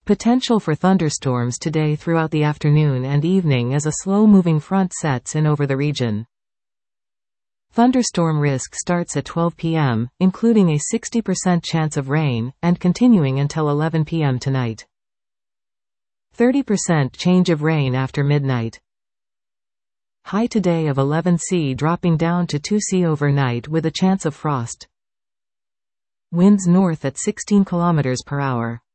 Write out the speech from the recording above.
Potential for thunderstorms today throughout the afternoon and evening as a slow-moving front sets in over the region. Thunderstorm risk starts at 12 p.m., including a 60% chance of rain, and continuing until 11 p.m. tonight. 30% change of rain after midnight. High today of 11°C dropping down to 2°C overnight with a chance of frost. Winds north at 16 km per hour.